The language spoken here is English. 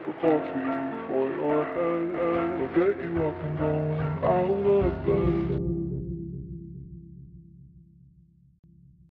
cup of coffee for your head. We'll get you up and going.